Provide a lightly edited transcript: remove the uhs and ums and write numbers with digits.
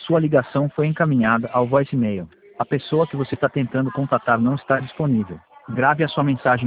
Sua ligação foi encaminhada ao voicemail. A pessoa que você está tentando contatar não está disponível. Grave a sua mensagem